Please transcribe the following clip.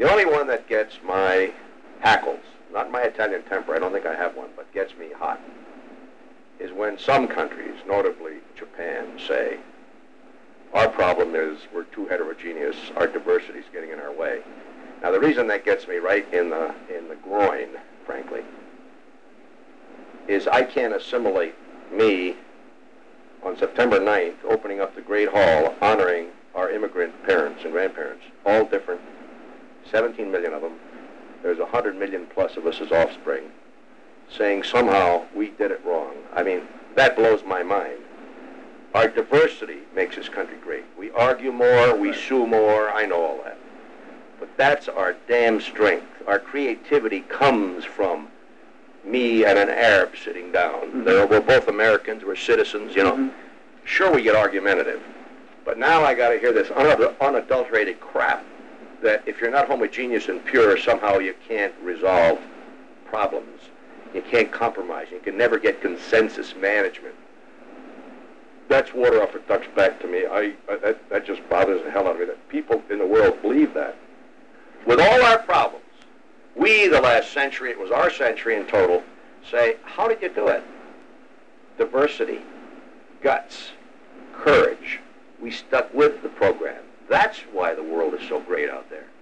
The only one that gets my hackles, not my Italian temper, I don't think I have one, but gets me hot, is when some countries, notably Japan, say, our problem is we're too heterogeneous, our diversity is getting in our way. Now, the reason that gets me right in the groin, frankly, is I can't assimilate me on September 9th opening up the Great Hall, honoring our immigrant parents and grandparents, all different, 17 million of them. There's 100 million plus of us as offspring, saying somehow we did it wrong. I mean, that blows my mind. Our diversity makes this country great. We argue more, we sue more, I know all that. But that's our damn strength. Our creativity comes from me and an Arab sitting down. We're both Americans, we're citizens, you know. Sure, we get argumentative. But now I got to hear this unadulterated crap that if you're not homogeneous and pure, somehow you can't resolve problems. You can't compromise. You can never get consensus management. That's water off a duck's back to me. That just bothers the hell out of me that people in the world believe that. With all our problems, we, the last century, it was our century in total, say, how did you do it? Diversity, guts, courage. We stuck with the program. That's why the world is so great out there.